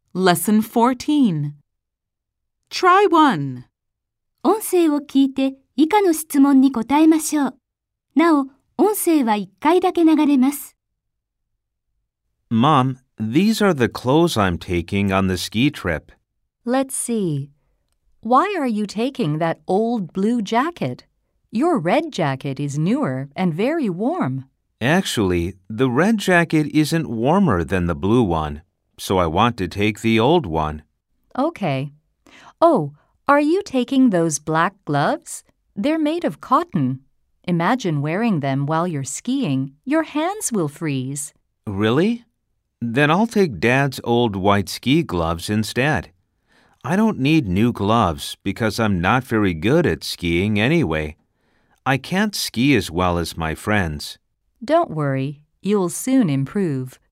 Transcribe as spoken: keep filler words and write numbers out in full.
Lesson fourteen. Try one. 音声を聞いて以下の質問に答えましょう。なお、音声はいっかいだけ流れます。 Mom, these are the clothes I'm taking on the ski trip. Let's see. Why are you taking that old blue jacket? Your red jacket is newer and very warm. Actually, the red jacket isn't warmer than the blue one, so I want to take the old one. Okay. Oh, are you taking those black gloves? They're made of cotton. Imagine wearing them while you're skiing. Your hands will freeze. Really? Then I'll take Dad's old white ski gloves instead. I don't need new gloves because I'm not very good at skiing anyway. I can't ski as well as my friends. Don't worry, you'll soon improve.